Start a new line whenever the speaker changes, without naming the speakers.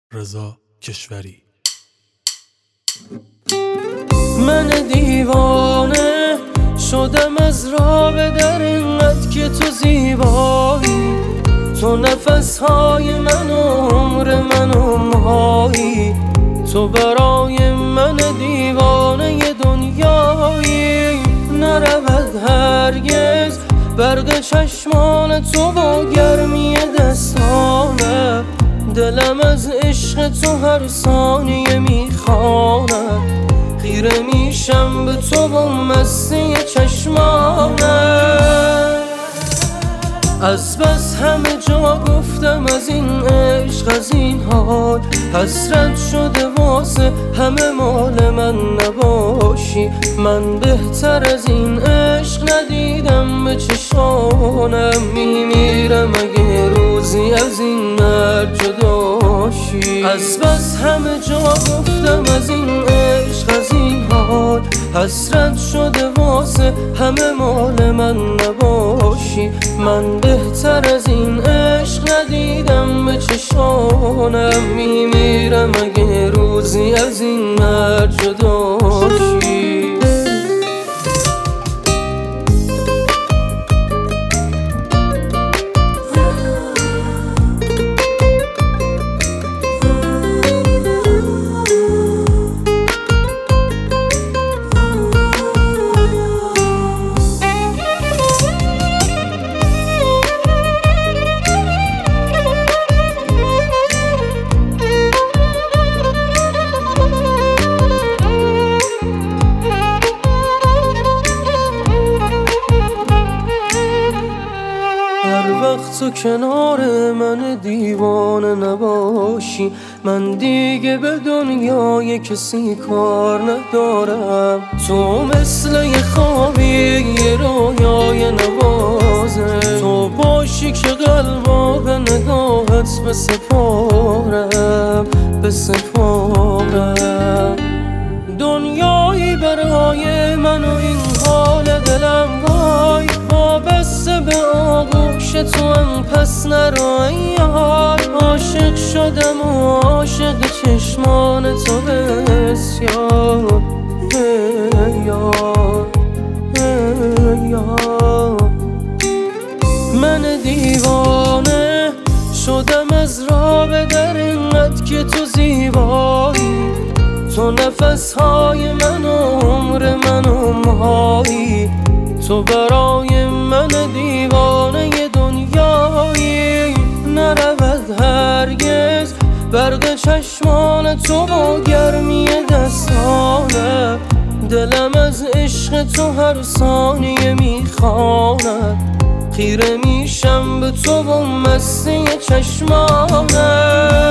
رضا کشوری.
من دیوانه شدم از راه در اینقدر که تو زیبایی، تو نفسهای من و عمر من و مایی، تو برای من دیوانه دنیایی. نرود هرگز برق چشمان تو با گرمی دستانه، دلم از عشق تو هر ثانیه میخواند، خیره میشم به تو با مستی چشمانه. از بس همه جا گفتم از این عشق از این حال، حسرت شده واسه همه مال من نباشی. من بهتر از این عشق ندیدم به چشانم، میمیرم اگه روزی از این مرد جداشی. از بس همه جا گفتم از این عشق از این حال، حسرت شده واسه همه مال من نباشی. من بهتر از این عشق ندیدم به چشانم، میمیرم اگه روزی از این مرد جداشی. وقت تو کنار من دیوانه نباشی، من دیگه به دنیای کسی کار ندارم. تو مثل یه خوابی یه رویای نوازه، تو باشی که قلبا به نگاهت بسپارم. دنیایی برای من و این حال دلم وای، وابسته به آغوش تو هم پس نرو یار. عاشق شدم و عاشق چشمان تو بسیار یار. من دیوانه شدم از راه در اینقدر که تو زیبایی، تو نفسهای من و عمر من و مایی، تو برای من دیوانه دنیایی. نرود هرگز برق چشمان تو با گرمی دستانه، دلم از عشق تو هر ثانیه میخواند، خیره میشم به تو با مستی چشمانه.